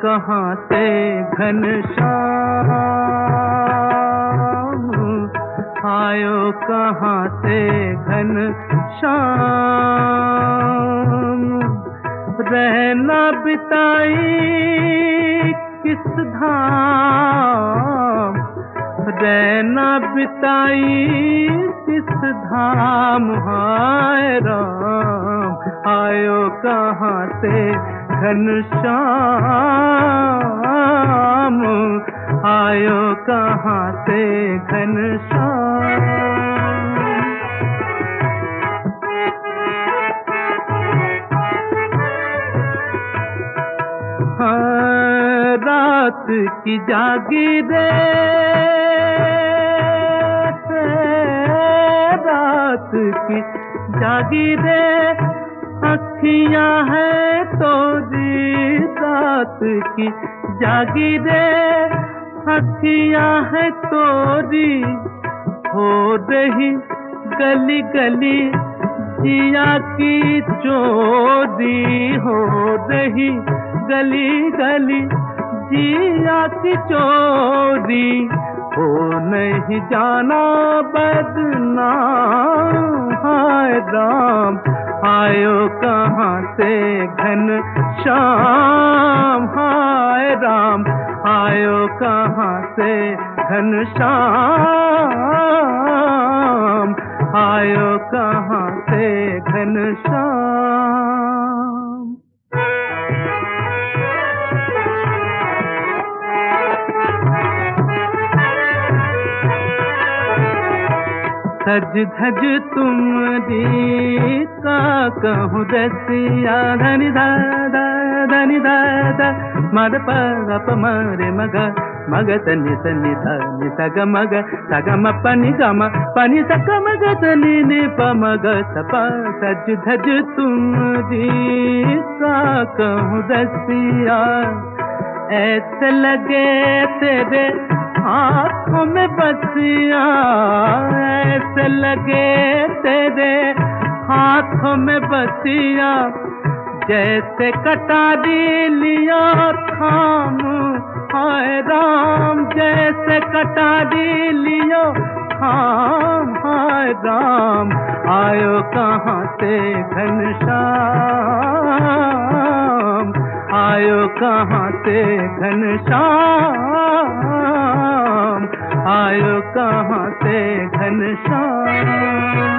कहाँ से घनश्याम, आयो कहाँ से घनश्याम। रहना बिताई किस धाम, रहना बिताई किस धाम, हाय राम आयो कहाँ से घनश्याम, आयो कहाँ से घनश्याम। हाँ, रात की जागीरे, रात की जागीरे अखियाँ है तोरी, रात की जागीरे अखियाँ है तोरी। हो रही गली गली जिया की चोरी, हो रही गली गली जिया की चोरी। हो नहीं जाना बदनाम, हाय राम आयो कहाँ से घनश्याम, हाय राम आयो कहाँ से घनश्याम, आयो कहाँ से घनश्याम। सज धज तुमरी का कहूँ रसिया, धनि दादा धनि दादा मद प मरे मग, मग तनि तनि धनि सग मग, सग म पनि ग म पनि सग मग तनि नि प मग सप। सज धज तुमरी का कहूँ रसिया, ऐसे लगे तेरे आँखों में बसिया, ऐसे लगे तेरे हाथों में बसिया। जैसे कटारी लिया थाम, हाय राम जैसे कटारी लियो थाम, हाय राम आयो कहाँ से घनश्याम, आयो कहाँ से घनश्याम, आयो कहाँ से घनश्याम।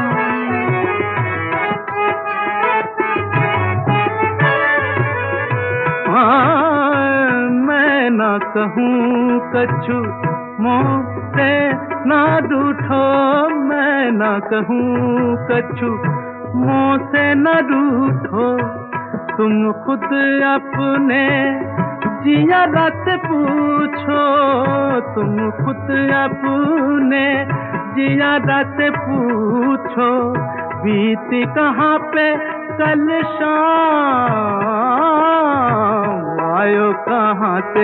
मैं न कहूँ कछु मुँह से न रूठो, मैं न कहूँ कछु मुँह से न रूठो। तुम खुद अपने जिया रात पूछो, तुम खुद अपने जिया रात पूछो। बीती कहाँ पे कल शाम, आयो कहाँ से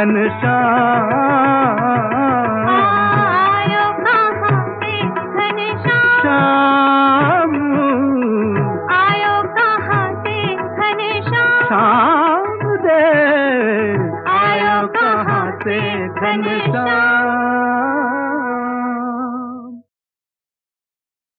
घनश्याम, आयो कहाँ से घनश्याम, आयो कहाँ से घनश्याम, शाम दे आयो कहाँ से घनश्याम।